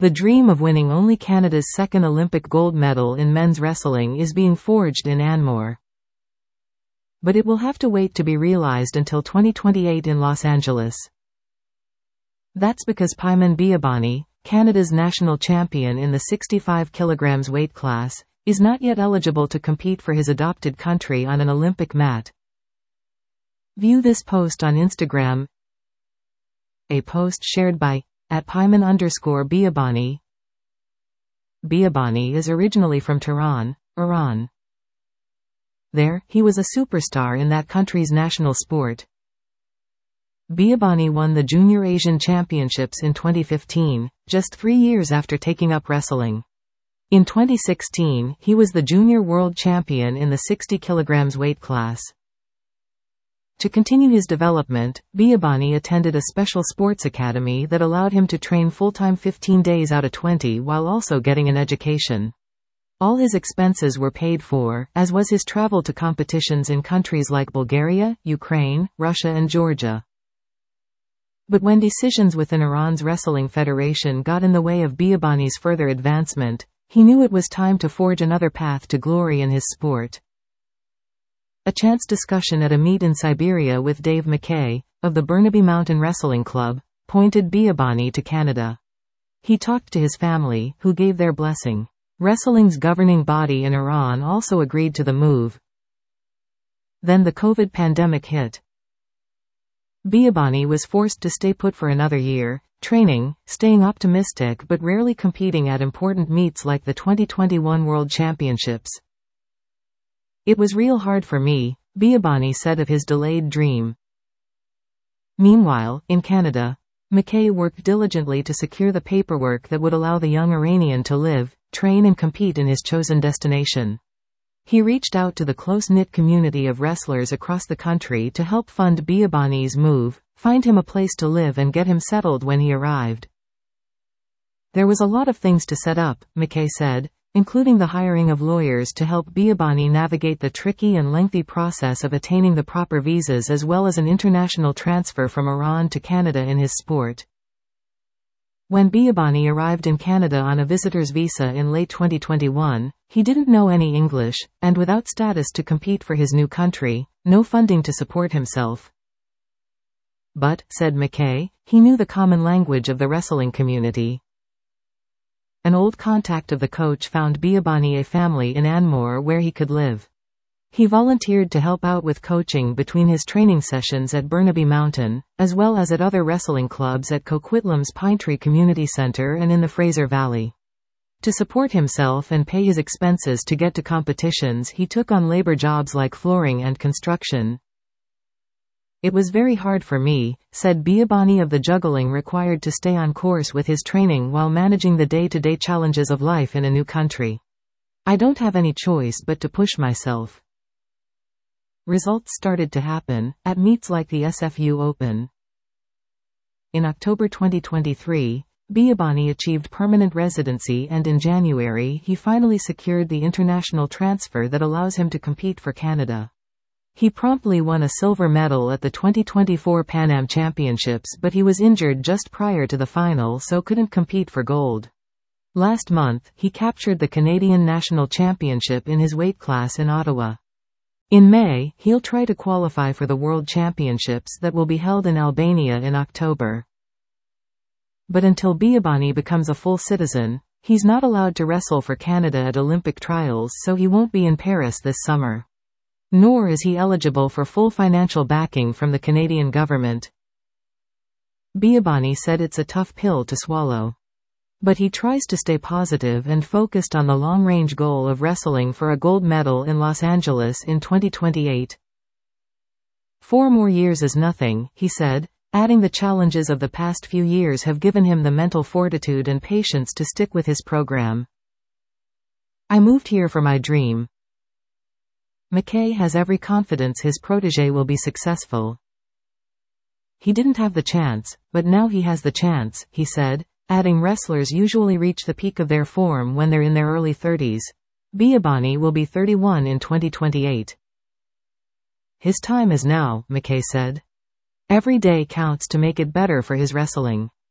The dream of winning only Canada's second Olympic gold medal in men's wrestling is being forged in Anmore. But it will have to wait to be realized until 2028 in Los Angeles. That's because Paiman Biabani, Canada's national champion in the 65 kg weight class, is not yet eligible to compete for his adopted country on an Olympic mat. View this post on Instagram. A post shared by @Paiman_Biabani. Biabani is originally from Tehran, Iran. There, he was a superstar in that country's national sport. Biabani won the Junior Asian Championships in 2015, just 3 years after taking up wrestling. In 2016, he was the junior world champion in the 60 kg weight class. To continue his development, Biabani attended a special sports academy that allowed him to train full-time 15 days out of 20 while also getting an education. All his expenses were paid for, as was his travel to competitions in countries like Bulgaria, Ukraine, Russia and Georgia. But when decisions within Iran's wrestling federation got in the way of Biabani's further advancement, he knew it was time to forge another path to glory in his sport. A chance discussion at a meet in Siberia with Dave McKay, of the Burnaby Mountain Wrestling Club, pointed Biabani to Canada. He talked to his family, who gave their blessing. Wrestling's governing body in Iran also agreed to the move. Then the COVID pandemic hit. Biabani was forced to stay put for another year, training, staying optimistic but rarely competing at important meets like the 2021 World Championships. It was real hard for me, Biabani said of his delayed dream. Meanwhile, in Canada, McKay worked diligently to secure the paperwork that would allow the young Iranian to live, train and compete in his chosen destination. He reached out to the close-knit community of wrestlers across the country to help fund Biabani's move, find him a place to live and get him settled when he arrived. There was a lot of things to set up, McKay said, including the hiring of lawyers to help Biabani navigate the tricky and lengthy process of attaining the proper visas as well as an international transfer from Iran to Canada in his sport. When Biabani arrived in Canada on a visitor's visa in late 2021, he didn't know any English, and without status to compete for his new country, no funding to support himself. But, said McKay, he knew the common language of the wrestling community. An old contact of the coach found Biabani a family in Anmore where he could live. He volunteered to help out with coaching between his training sessions at Burnaby Mountain, as well as at other wrestling clubs at Coquitlam's Pinetree Community Center and in the Fraser Valley. To support himself and pay his expenses to get to competitions, he took on labor jobs like flooring and construction. It was very hard for me, said Biabani, of the juggling required to stay on course with his training while managing the day-to-day challenges of life in a new country. I don't have any choice but to push myself. Results started to happen, at meets like the SFU Open. In October 2023, Biabani achieved permanent residency and in January he finally secured the international transfer that allows him to compete for Canada. He promptly won a silver medal at the 2024 Pan Am Championships, but he was injured just prior to the final so couldn't compete for gold. Last month, he captured the Canadian National Championship in his weight class in Ottawa. In May, he'll try to qualify for the World Championships that will be held in Albania in October. But until Biabani becomes a full citizen, he's not allowed to wrestle for Canada at Olympic trials, so he won't be in Paris this summer. Nor is he eligible for full financial backing from the Canadian government. Biabani said it's a tough pill to swallow. But he tries to stay positive and focused on the long-range goal of wrestling for a gold medal in Los Angeles in 2028. 4 more years is nothing, he said, adding the challenges of the past few years have given him the mental fortitude and patience to stick with his program. I moved here for my dream. McKay has every confidence his protégé will be successful. He didn't have the chance, but now he has the chance, he said, adding wrestlers usually reach the peak of their form when they're in their early 30s. Biabani will be 31 in 2028. His time is now, McKay said. Every day counts to make it better for his wrestling.